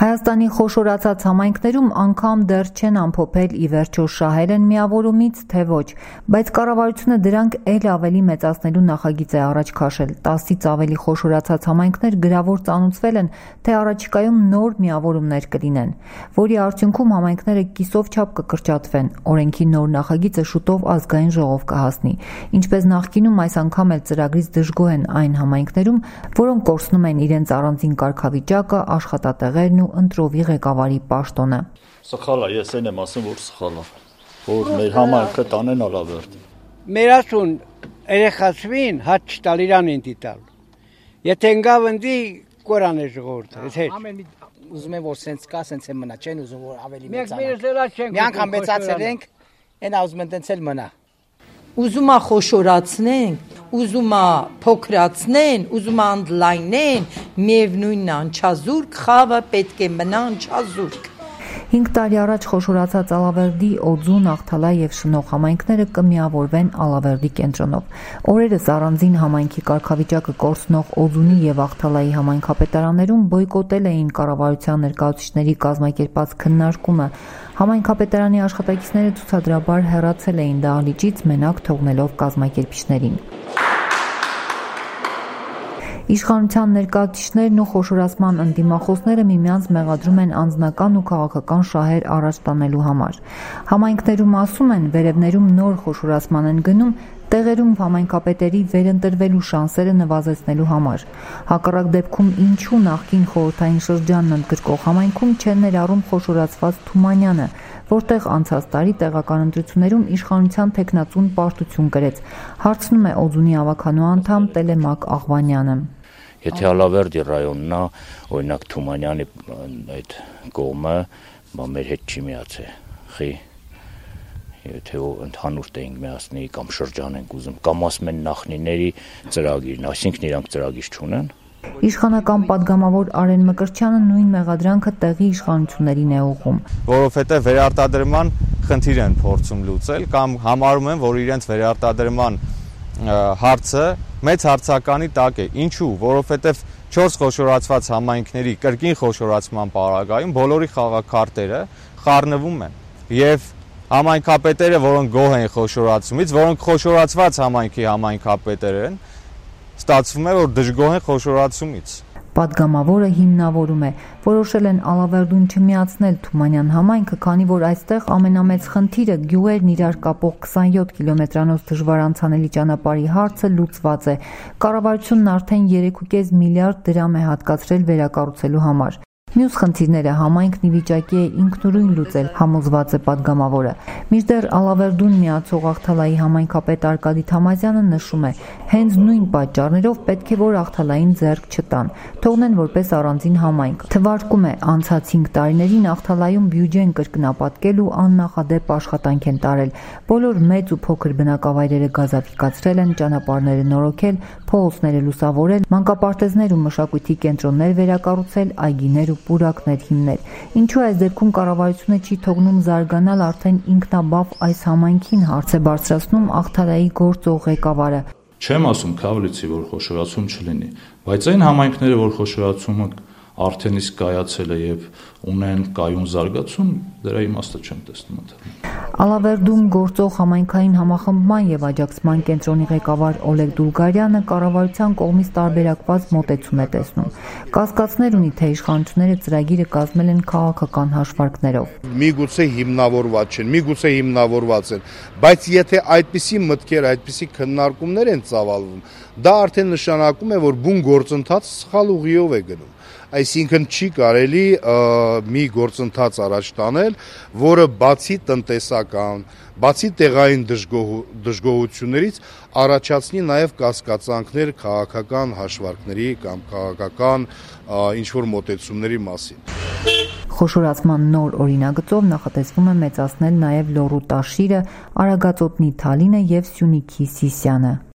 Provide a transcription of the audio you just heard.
Հայաստանի խոշորացած համայնքներում անգամ դեռ չեն ամփոփել ի վերջո շահել են միավորումից, թե ոչ, բայց կառավարությունը դրանք էլ ավելի մեծացնելու նախագիծ է առաջ քաշել։ 10-ից ավելի խոշորացած համայնքներ գրավոր ծանուցվել են, թե առաջիկայում նոր միավորումներ կլինեն, որի արդյունքում համայնքները կիսով չափ կկրճատվեն։ Օրենքի նոր նախագիծը շուտով ազգային ժողով կհասնի։ Ինչպես նախկինում, այս անգամ էլ ծրագրից դժգոհ են այն համայնքներում, որոնք կորցնում են իրենց առանձին կարգավիճակը, աշխատատեղերն ու ընտրովի ղեկավարի պաշտոնը։ Սխալ է, ես այն եմ ասում, որ սխալ է, որ մեր համայնքը տանեն Ալավերդի։ Մերասուն երեխացվին հաց չտալ իրան են դիտալ։ Եթե ընկավնդի կորան է ժողովուրդը, ուզում եմ որ սենց կա, սենց է մնա, չեն ուզում որ ավելի մեծանա։ Մի անգամ մեծացել ենք, այն ուզում են տենց էլ մնա։ Ուզում է խոշորացնենք, ուզում է փոքրացնեն, ուզում է ընդլայնեն, միևնույնն անչազուրկ խավը պետք է մնա անչազուրկ։ 5 տարի առաջ խոշորացած Ալավերդի, Օձուն, Աղթալա եւ Շնող համայնքները կմիավորվեն Ալավերդի կենտրոնով։ Օրերս առանձին համայնքի կարգավիճակը կորցնող Օձունի եւ Աղթալայի համայնքապետարաններում բոյկոտել էին կառավարության ներկայացուցիչների կազմակերպած քննարկումը։ Համայնքապետարանի աշխատակիցները ցուցադրաբար հեռացել էին դահլիճից, մենակ թողնելով կազմակերպիչներին։ Իշխանության ներկայացուցիչներն ու խոշորացման ընդդիմախոսները միմյանց մեղադրում են անձնական ու քաղաքական շահեր առաջ տանելու համար։ Համայնքներում ասում են, վերևներում նոր խոշորացման են գնում, տեղերում համայնքապետերի վերընտրվելու շանսերը նվազեցնելու համար։ Հակառակ դեպքում ինչու նախկին խորհրդային շրջանն ընդգրկող համայնքում չեն ներառում խոշորացված Թումանյանը, որտեղ անցած տարի տեղական ընտրություններում իշխանության թեկնածուն պարտություն կրեց, հարցնում է Օձունի ավականու անդամ Տելեմակ Աղվանյանը։ Եթե Ալավերդի ռայոնն է, օրինակ Թումանյանի այդ կողմը, մեր հետ չի միացել, խի, եթե ընդհանուր տենք միացնի կամ շրջան ենք ուզում, կամ ասում են նախնիների ծրագիրն, այսինքն իրանք ծրագիր չունեն։ Իշխանական падգամավոր Արեն Մկրտչյանը նույն մեղադրանքը տեղի իշխանություններին է ուղղում։ Որովհետև վերարտադրման խնդիր են փորձում լուծել կամ համարում են, որ իրենց վերարտադրման հարցը մեծ հարցականի տակ է։ Ինչու՞, որովհետև 4 խոշորացված համայնքների կրկին խոշորացման պարագայում բոլորի խաղաքարտերը խառնվում են եւ համայնքապետերը, որոնք գոհ են խոշորացումից, որոնք խոշորացված համայնքի համայնքապետեր են, ստացվում է, որ դժգոհ են խոշորացումից։ Պատգամավորը հիմնավորում է, որոշել են Ալավերդուն չմիացնել Թումանյան համայնքը, քանի որ այստեղ ամենամեծ խնդիրը գյուղերն իրար կապող 27 կիլոմետրանոց դժվար անցանելի ճանապարհի հարցը լուծված է։ Կառավարությունն արդեն 3.5 միլիարդ դրամ է հատկացրել վերակառուցելու համար։ Մյուս խնդիրները համայնքն ի վիճակի է ինքնուրույն լուծել, համոզված է պատգամավորը։ Մինչդեռ Ալավերդուն միացող Աղթալայի համայնքապետ Արկադի Թամազյանը նշում է, հենց նույն պատճառներով պետք է որ Աղթալային ձեռք չտան, թողնեն որպես առանձին համայնք։ Թվարկում է, անցած 5 տարիներին Աղթալայում բյուջեն կրկնապատկել ու աննախադեպ աշխատանք են տարել։ Բոլոր մեծ ու փոքր բնակավայրերը գազաֆիկացրել են, ճանապարհները նորոգել, փողոցները լուսավորել, մանկապարտեզներ ու մշակույթի կենտրոններ վերակառուցել, այգիներ ու պուրակներ հիմնել։ Ինչու այս դեպքում կառավարությունը չի թողնում զարգանալ արդեն ինքնաբավ այս համայնքին, հարց է բարձրացնում Աղթալայի գործող ղեկավարը։ Չեմ ասում քավլիցի, որ խոշորացում չլինի, բայց այն համայնքները, որ խոշորացումը արդեն իսկ կայացել է եւ ունեն կայուն զարգացում, դրա իմաստը չեմ տեսնում ընդհանուր։ Ալավերդում գործող համայնքային համախմբման եւ աջակցման կենտրոնի ղեկավար Օլեգ Դուլգարյանը կառավարության կողմից տարբերակված մոտեցում է տեսնում։ Կասկածներ ունի, թե իշխանությունները ծրագիրը կազմել են քաղաքական հաշվարկներով։ Միգուցե հիմնավորված չեն, միգուցե հիմնավորված են, բայց եթե այդպիսի մտքեր, այդպիսի քննարկումներ են ծավալվում, դա արդեն նշանակում է, որ բուն գործընթացը սխալ ուղիով է գնում։ Այսինքն չի կարելի մի գործընթաց առաջ տանել, որը բացի տնտեսական, բացի տեղային դժգոհություններից առաջացնի նաև կասկածանքներ քաղաքական հաշվարկների կամ քաղաքական ինչ-որ մոտեցումների մասին։ Խոշորացման նոր օրինագծով նախատեսվում է մեծացնել նաև Լոռու Տաշիրը, Արագածոտնի Թալինը եւ Սյունիքի Սիսիանը։